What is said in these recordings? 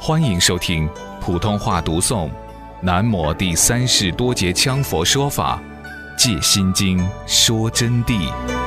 欢迎收听普通话读诵南摩第三世多杰羌佛说法戒心经说真谛。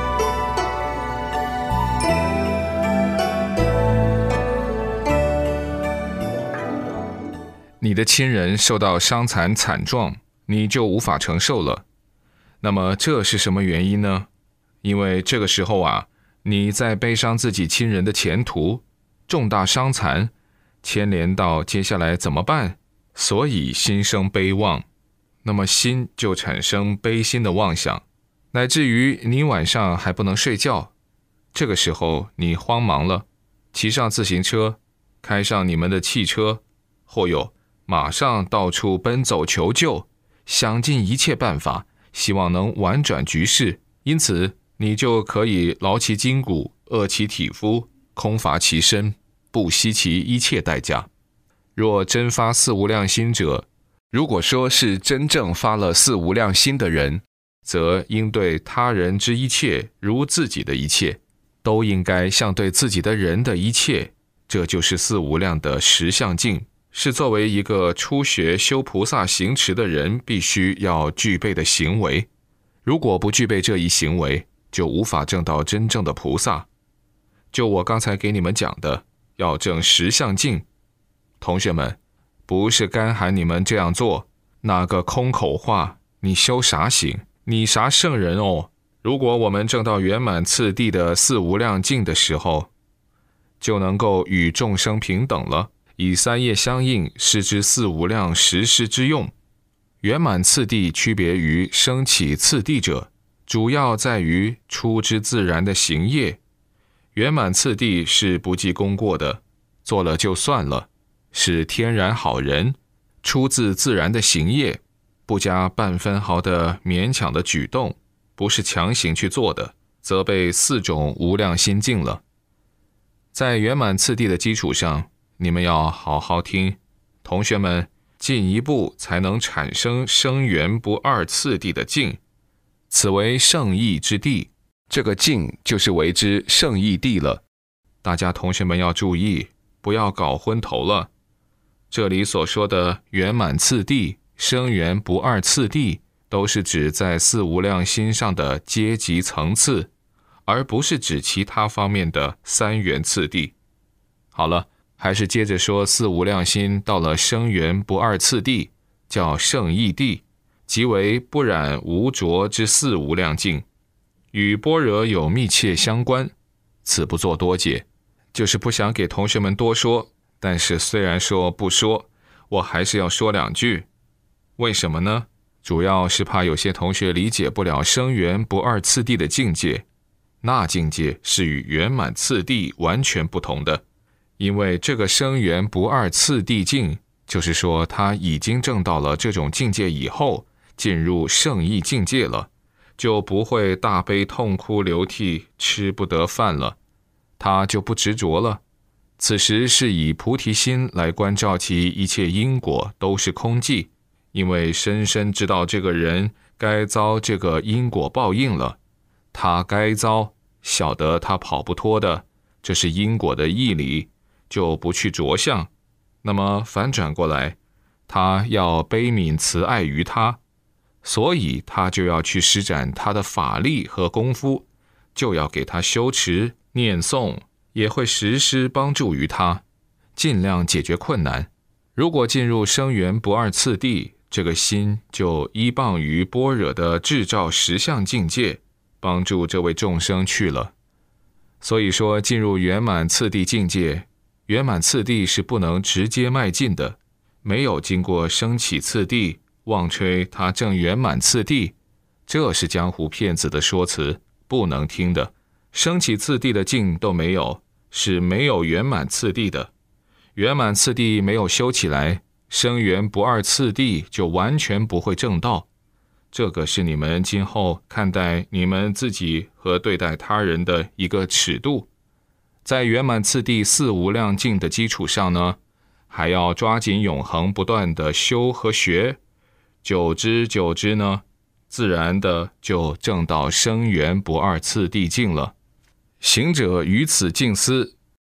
你的亲人受到伤残惨状，你就无法承受了。那么这是什么原因呢？因为这个时候你在悲伤自己亲人的前途，重大伤残牵连到接下来怎么办，所以心生悲望，那么心就产生悲心的妄想，乃至于你晚上还不能睡觉。这个时候你慌忙了，骑上自行车，开上你们的汽车，或有马上到处奔走求救，想尽一切办法，希望能婉转局势，因此你就可以劳其筋骨，饿其体肤，空乏其身，不惜其一切代价。若真发四无量心者，如果说是真正发了四无量心的人，则应对他人之一切如自己的一切，都应该像对自己的人的一切，这就是四无量的实相境，是作为一个初学修菩萨行持的人必须要具备的行为。如果不具备这一行为，就无法证到真正的菩萨。就我刚才给你们讲的，要证实相境。同学们，不是干喊你们这样做，那个空口话，你修啥行？你啥圣人哦？如果我们证到圆满次第的四无量境的时候，就能够与众生平等了，以三业相应，施之四无量实施之用。圆满次第区别于升起次第者，主要在于出之自然的行业。圆满次第是不计功过的，做了就算了，是天然好人，出自自然的行业，不加半分毫的勉强的举动，不是强行去做的，则被四种无量心境了。在圆满次第的基础上，你们要好好听，同学们，进一步才能产生生圆不二次第的境，此为圣义之地。这个境就是为之圣义地了。大家同学们要注意，不要搞昏头了。这里所说的圆满次第、生圆不二次第，都是指在四无量心上的阶级层次，而不是指其他方面的三元次第。好了，还是接着说四无量心到了生圆不二次第，叫圣义地，即为不染无着之四无量境，与般若有密切相关。此不做多解，就是不想给同学们多说，但是虽然说不说，我还是要说两句。为什么呢？主要是怕有些同学理解不了生圆不二次第的境界，那境界是与圆满次第完全不同的。因为这个生圆不二次第境，就是说他已经证到了这种境界以后，进入圣义境界了，就不会大悲痛哭流涕，吃不得饭了，他就不执着了。此时是以菩提心来关照其一切因果都是空寂，因为深深知道这个人该遭这个因果报应了，他该遭，晓得他跑不脱的，这是因果的义理，就不去着相。那么反转过来，他要悲悯慈爱于他，所以他就要去施展他的法力和功夫，就要给他修持念诵，也会实施帮助于他，尽量解决困难。如果进入生圆不二次第，这个心就依傍于般若的智照实相境界，帮助这位众生去了。所以说进入圆满次第境界，圆满次第是不能直接迈进的，没有经过升起次第，妄吹他正圆满次第，这是江湖骗子的说辞，不能听的。升起次第的境都没有，是没有圆满次第的。圆满次第没有修起来，生圆不二次第就完全不会证道。这个是你们今后看待你们自己和对待他人的一个尺度。在圆满次第四无量境的基础上呢，还要抓紧永恒不断的修和学，久之呢，自然的就证到生圆不二次第境了。行者于此静思，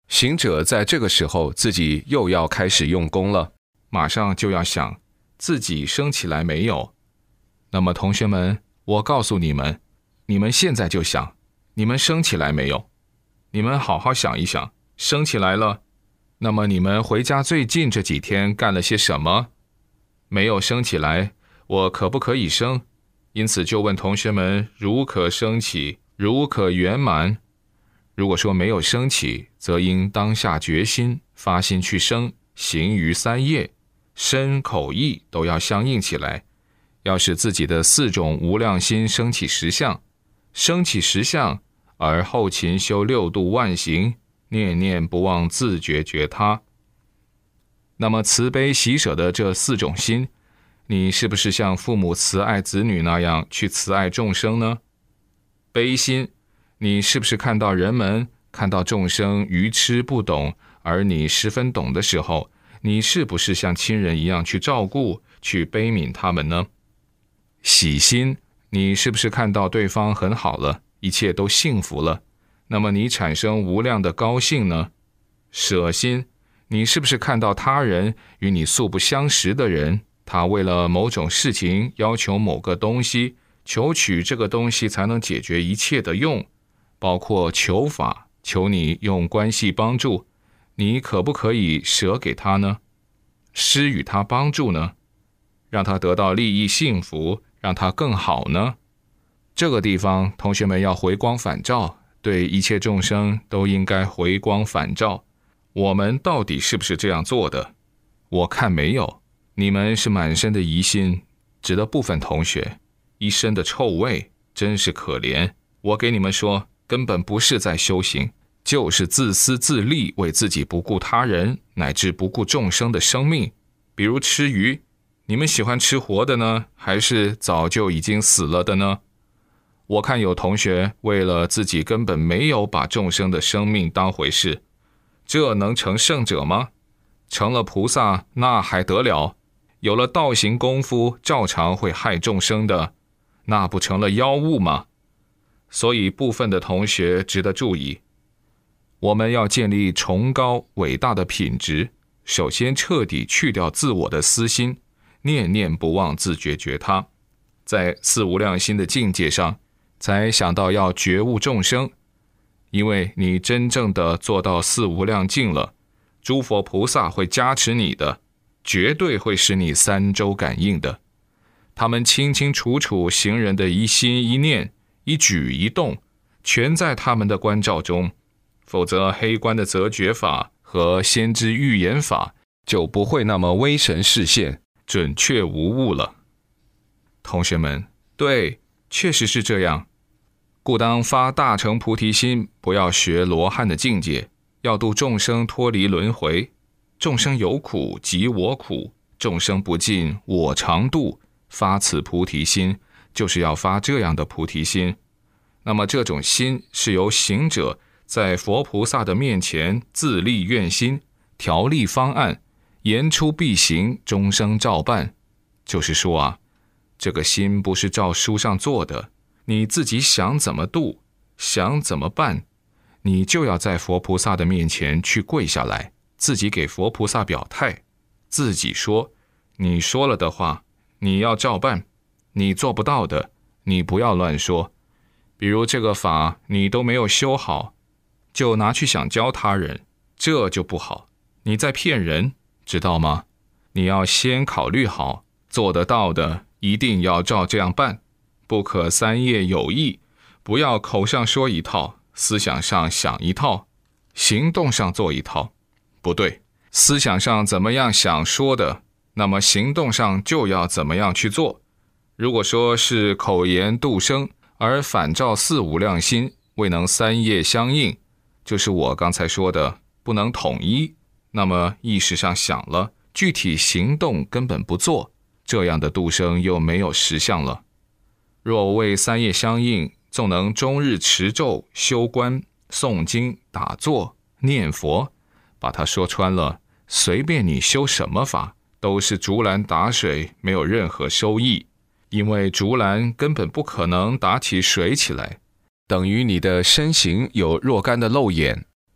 行者在这个时候自己又要开始用功了，马上就要想自己升起来没有。那么同学们，我告诉你们，你们现在就想，你们升起来没有？你们好好想一想，升起来了，那么你们回家最近这几天干了些什么？没有升起来，我可不可以升？因此就问同学们，如可升起，如可圆满。如果说没有升起，则应当下决心，发心去升，行于3业，身口意都要相应起来，要使自己的4种无量心升起10相，升起10相，而后勤修6度万行，念念不忘自觉觉他。那么慈悲喜舍的这4种心，你是不是像父母慈爱子女那样去慈爱众生呢？悲心，你是不是看到人们，看到众生愚痴不懂，而你十分懂的时候，你是不是像亲人一样去照顾，去悲悯他们呢？喜心，你是不是看到对方很好了，一切都幸福了，那么你产生无量的高兴呢？舍心，你是不是看到他人与你素不相识的人，他为了某种事情要求某个东西，求取这个东西才能解决一切的用，包括求法，求你用关系帮助，你可不可以舍给他呢？施与他帮助呢？让他得到利益幸福，让他更好呢？这个地方同学们要回光返照，对一切众生都应该回光返照。我们到底是不是这样做的？我看没有，你们是满身的疑心，指的部分同学一身的臭味，真是可怜。我给你们说，根本不是在修行，就是自私自利，为自己不顾他人，乃至不顾众生的生命。比如吃鱼，你们喜欢吃活的呢，还是早就已经死了的呢？我看有同学为了自己根本没有把众生的生命当回事，这能成圣者吗？成了菩萨那还得了？有了道行功夫，照常会害众生的，那不成了妖物吗？所以部分的同学值得注意，我们要建立崇高伟大的品质，首先彻底去掉自我的私心，念念不忘自觉觉他，在4无量心的境界上，才想到要觉悟众生。因为你真正的做到4无量境了，诸佛菩萨会加持你的，绝对会使你3周感应的。他们清清楚楚行人的一心一念，一举一动，全在他们的关照中，否则黑观的择觉法和先知预言法就不会那么威神示现，准确无误了。同学们，对，确实是这样。故当发大乘菩提心，不要学罗汉的境界，要度众生脱离轮回。众生有苦即我苦，众生不尽我常度。发此菩提心，就是要发这样的菩提心。那么这种心是由行者在佛菩萨的面前自立愿心，条立方案，言出必行，终生照办。就是说啊，这个心不是照书上做的，你自己想怎么度，想怎么办，你就要在佛菩萨的面前去跪下来，自己给佛菩萨表态，自己说，你说了的话，你要照办，你做不到的，你不要乱说。比如这个法你都没有修好，就拿去想教他人，这就不好，你在骗人，知道吗？你要先考虑好，做得到的一定要照这样办，不可3业有异，不要口上说一套，思想上想一套，行动上做一套。不对，思想上怎么样想说的，那么行动上就要怎么样去做。如果说是口言度生，而反照4无量心，未能3业相应，就是我刚才说的不能统一，那么意识上想了，具体行动根本不做，这样的度生又没有实相了。若为3业相应，纵能终日持咒、修观、诵经、打坐、念佛，把它说穿了，随便你修什么法，都是竹篮打水，没有任何收益。因为竹篮根本不可能打起水起来，等于你的身形有若干的漏眼，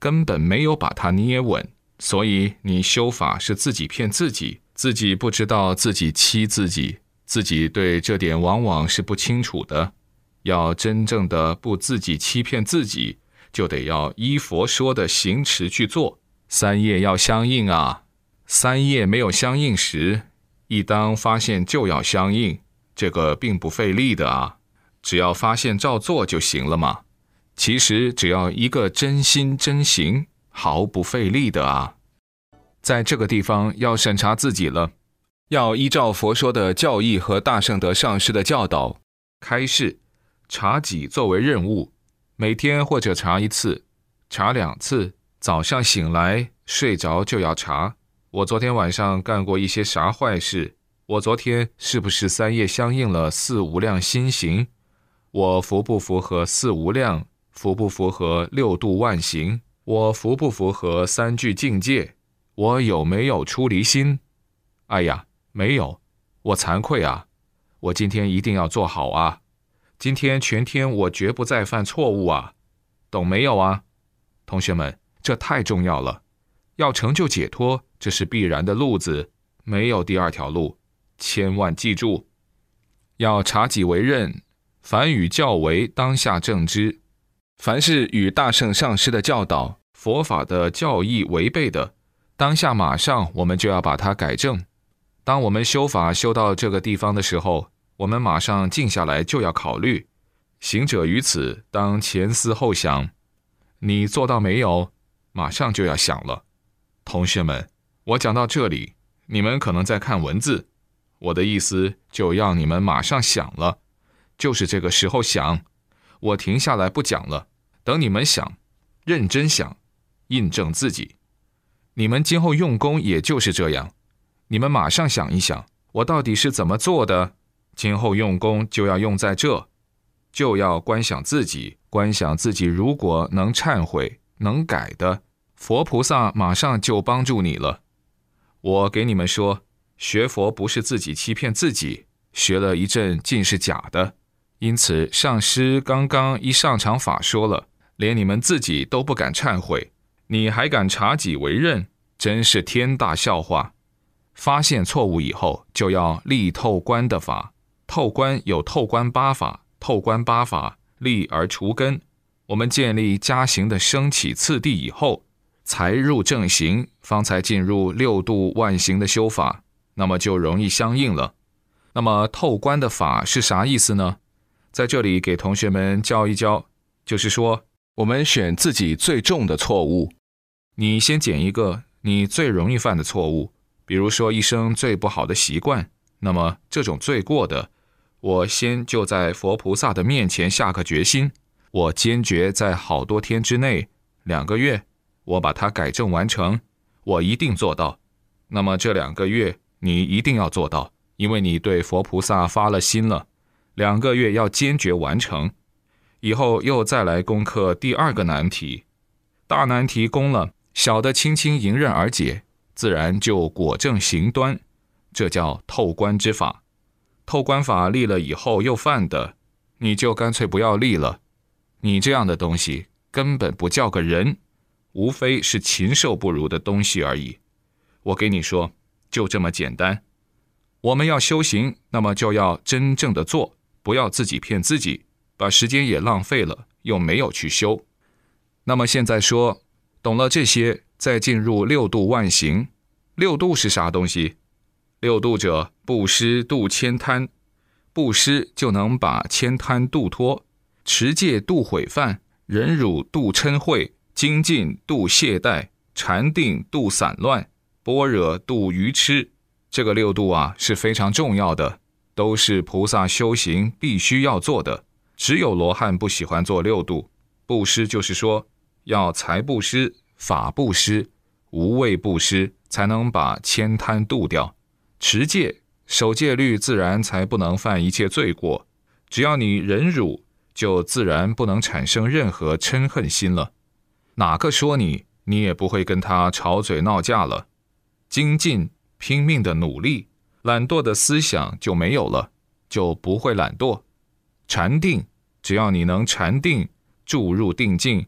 根本没有把它捏稳，所以你修法是自己骗自己，自己不知道自己欺自己，自己对这点往往是不清楚的。要真正的不自己欺骗自己，就得要依佛说的行持去做，三业要相应啊。三业没有相应时，一当发现就要相应，这个并不费力的啊，只要发现照做就行了嘛。其实只要一个真心真行，毫不费力的啊。在这个地方要审查自己了，要依照佛说的教义和大圣德上师的教导开示，查己作为任务，每天或者查一次，查2次，早上醒来睡着就要查，我昨天晚上干过一些啥坏事，我昨天是不是三业相应了四无量心行，我符不符合四无量，符不符合六度万行，我符不符合3句境界，我有没有出离心？哎呀，没有，我惭愧啊，我今天一定要做好啊，今天全天我绝不再犯错误啊，懂没有啊？同学们，这太重要了，要成就解脱，这是必然的路子，没有第二条路，千万记住。要察己为任，凡与教为当下正之，凡是与大圣上师的教导、佛法的教义违背的，当下马上我们就要把它改正。当我们修法修到这个地方的时候，我们马上静下来就要考虑，行者于此当前思后想，你做到没有？马上就要想了。同学们，我讲到这里，你们可能在看文字，我的意思就要你们马上想了，就是这个时候想，我停下来不讲了，等你们想，认真想，印证自己。你们今后用功也就是这样，你们马上想一想，我到底是怎么做的？今后用功就要用在这，就要观想自己，观想自己如果能忏悔、能改的，佛菩萨马上就帮助你了。我给你们说，学佛不是自己欺骗自己，学了一阵尽是假的。因此上师刚刚一上场法说了，连你们自己都不敢忏悔，你还敢察己为任，真是天大笑话。发现错误以后，就要立透观的法，透观有透观8法，透观8法立而除根。我们建立加行的升起次第以后，才入正行，方才进入六度万行的修法，那么就容易相应了。那么透观的法是啥意思呢？在这里给同学们教一教，就是说我们选自己最重的错误，你先捡一个你最容易犯的错误，比如说一生最不好的习惯，那么这种罪过的，我先就在佛菩萨的面前下个决心，我坚决在好多天之内，2个月，我把它改正完成，我一定做到。那么这2个月你一定要做到，因为你对佛菩萨发了心了，2个月要坚决完成。以后又再来攻克第2个难题，大难题攻了，小的轻轻迎刃而解，自然就果正行端，这叫透观之法。透观法立了以后又犯的，你就干脆不要立了，你这样的东西根本不叫个人，无非是禽兽不如的东西而已。我给你说，就这么简单。我们要修行，那么就要真正的做，不要自己骗自己，把时间也浪费了，又没有去修。那么现在说，懂了这些，再进入六度万行。六度是啥东西？六度者，布施度慳贪，布施就能把慳贪度脱，持戒度毁犯，忍辱度嗔恚，精进度懈怠，禅定度散乱，般若度愚痴。这个六度啊是非常重要的，都是菩萨修行必须要做的，只有罗汉不喜欢做六度。布施就是说要财布施、法布施、无畏布施，才能把慳贪度掉。持戒守戒律，自然才不能犯一切罪过，只要你忍辱，就自然不能产生任何嗔恨心了，哪个说你也不会跟他吵嘴闹架了。精进拼命的努力，懒惰的思想就没有了，就不会懒惰。禅定，只要你能禅定，注入定境，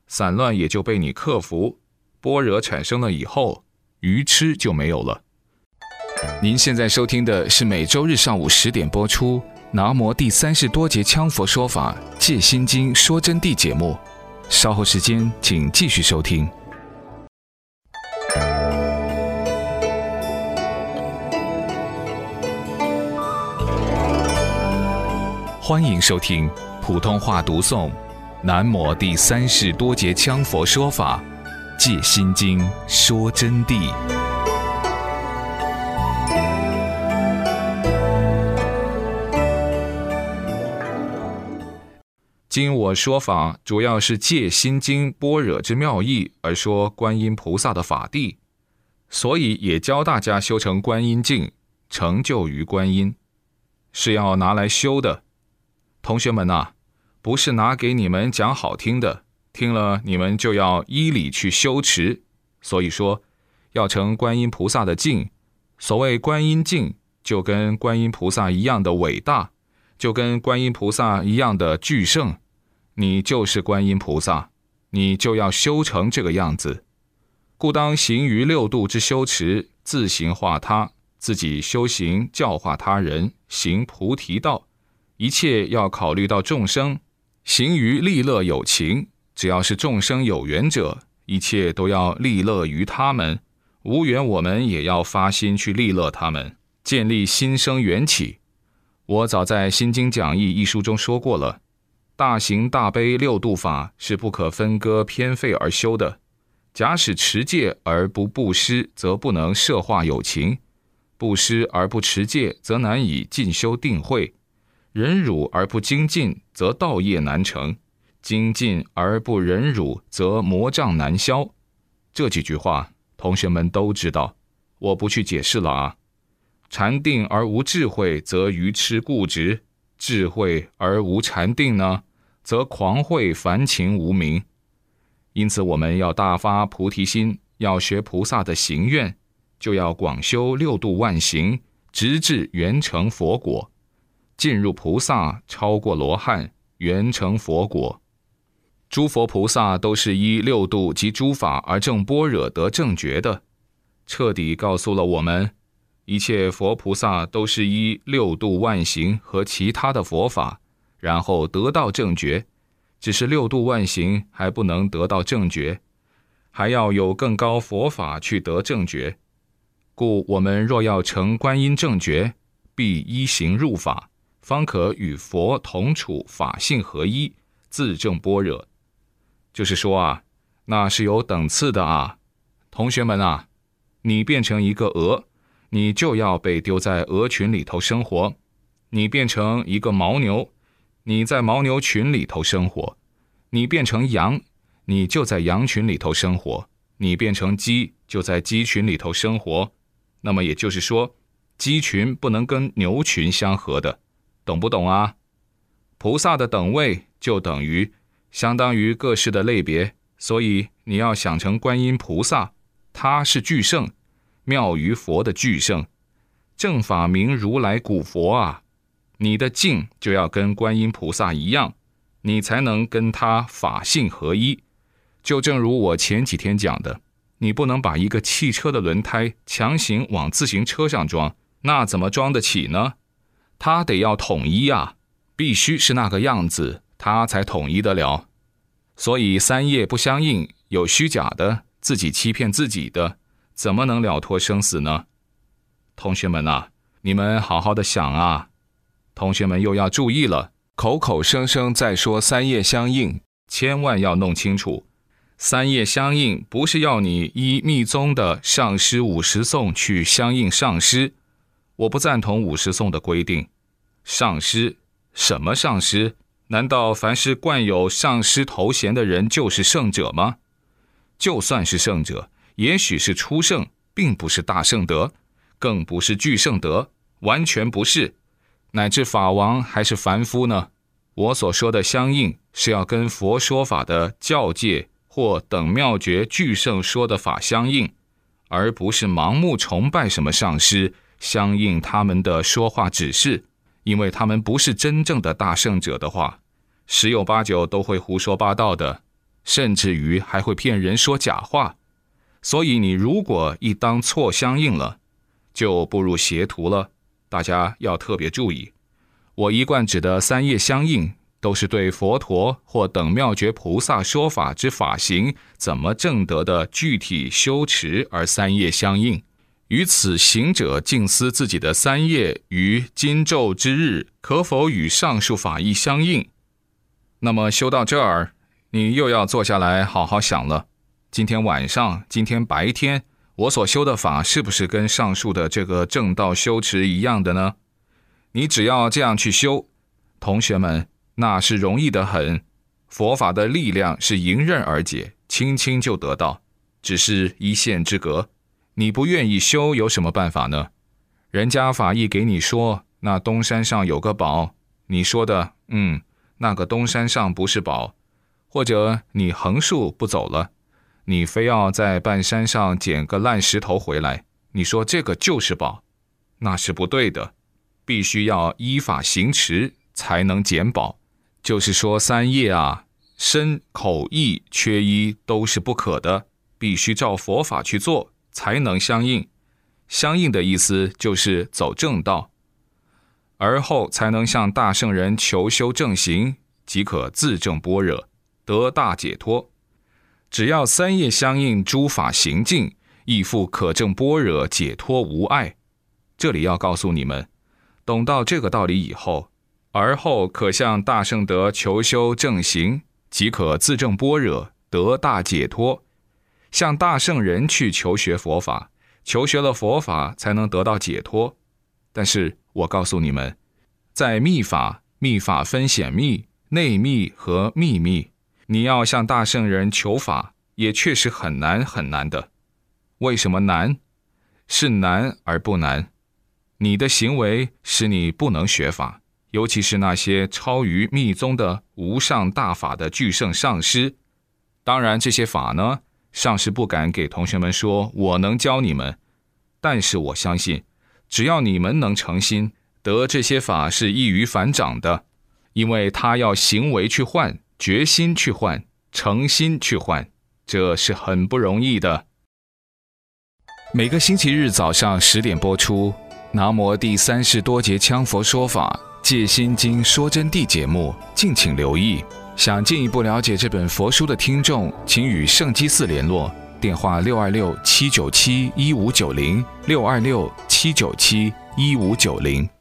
散乱也就被你克服，般若产生了以后，愚痴就没有了。您现在收听的是每周日上午10点播出南无第30多节羌佛说法戒心经说真谛节目，稍后时间请继续收听。欢迎收听普通话读诵南无第30多节羌佛说法戒心经说真谛。今我说法主要是借心经般若之妙义而说观音菩萨的法地，所以也教大家修成观音境，成就于观音，是要拿来修的。同学们啊，不是拿给你们讲好听的，听了你们就要依理去修持。所以说要成观音菩萨的境，所谓观音境，就跟观音菩萨一样的伟大，就跟观音菩萨一样的巨圣。你就是观音菩萨，你就要修成这个样子。故当行于6度之修持，自行化他，自己修行教化他人，行菩提道。一切要考虑到众生，行于利乐有情，只要是众生有缘者，一切都要利乐于他们，无缘我们也要发心去利乐他们，建立心生缘起。我早在《心经讲义》一书中说过了，大行大悲6度法是不可分割偏废而修的。假使持戒而不布施，则不能摄化有情；布施而不持戒，则难以进修定慧；忍辱而不精进，则道业难成；精进而不忍辱，则魔障难消。这几句话同学们都知道，我不去解释了啊。禅定而无智慧，则愚痴固执；智慧而无禅定呢，则狂慧凡情无明。因此我们要大发菩提心，要学菩萨的行愿，就要广修6度万行，直至圆成佛果，进入菩萨，超过罗汉，圆成佛果。诸佛菩萨都是依6度及诸法而证般若得正觉的，彻底告诉了我们，一切佛菩萨都是依6度万行和其他的佛法，然后得到正觉。只是6度万行还不能得到正觉，还要有更高佛法去得正觉。故我们若要成观音正觉，必依行入法，方可与佛同处，法性合一，自证般若。就是说啊，那是有等次的啊。同学们啊，你变成一个鹅，你就要被丢在鹅群里头生活；你变成一个牦牛，你在牦牛群里头生活；你变成羊，你就在羊群里头生活；你变成鸡，就在鸡群里头生活。那么也就是说，鸡群不能跟牛群相合的，懂不懂啊？菩萨的等位就等于相当于各式的类别，所以你要想成观音菩萨，他是巨圣，妙于佛的巨圣，正法明如来古佛啊。你的境就要跟观音菩萨一样，你才能跟他法性合一。就正如我前几天讲的，你不能把一个汽车的轮胎强行往自行车上装，那怎么装得起呢？它得要统一啊，必须是那个样子，它才统一得了。所以三业不相应，有虚假的，自己欺骗自己的，怎么能了脱生死呢？同学们啊，你们好好的想啊。同学们又要注意了，口口声声在说三业相应，千万要弄清楚，三业相应不是要你依密宗的上师50颂去相应上师，我不赞同50颂的规定。上师，什么上师？难道凡是冠有上师头衔的人就是圣者吗？就算是圣者，也许是初圣，并不是大圣德，更不是巨圣德，完全不是。乃至法王还是凡夫呢？我所说的相应，是要跟佛说法的教戒或等妙觉巨圣说的法相应，而不是盲目崇拜什么上师，相应他们的说话指示。因为他们不是真正的大圣者的话，十有八九都会胡说八道的。 甚至于还会骗人说假话。所以你如果一当错相应了，就步入邪途了。大家要特别注意，我一贯指的三业相应，都是对佛陀或等妙觉菩萨说法之法行怎么证得的具体修持而三业相应。于此行者静思自己的三业于今昼之日可否与上述法义相应。那么修到这儿，你又要坐下来好好想了，今天晚上今天白天我所修的法是不是跟上述的这个正道修持一样的呢？你只要这样去修，同学们，那是容易得很。佛法的力量是迎刃而解，轻轻就得到，只是一线之隔。你不愿意修有什么办法呢？人家法义给你说那东山上有个宝，你说的那个东山上不是宝，或者你横竖不走了，你非要在半山上捡个烂石头回来，你说这个就是宝，那是不对的，必须要依法行持才能捡宝。就是说三业啊，身口意缺一都是不可的，必须照佛法去做才能相应。相应的意思就是走正道，而后才能向大圣人求修正行，即可自证般若，得大解脱。只要三业相应，诸法行尽，亦复可证般若，解脱无碍。这里要告诉你们，懂到这个道理以后，而后可向大圣德求修正行，即可自证般若，得大解脱。向大圣人去求学佛法，求学了佛法才能得到解脱。但是我告诉你们，在密法分显密、内密和秘密，你要向大圣人求法，也确实很难很难的。为什么难？是难而不难。你的行为使你不能学法，尤其是那些超于密宗的无上大法的巨圣上师。当然这些法呢，上师不敢给同学们说我能教你们，但是我相信只要你们能诚心，得这些法是易于反掌的，因为他要行为去换，决心去换，诚心去换，这是很不容易的。每个星期日早上10点播出南无第三世多杰羌佛说法戒心经说真谛节目，敬请留意。想进一步了解这本佛书的听众，请与圣基寺联络，电话626-797-1590 626-797-1590。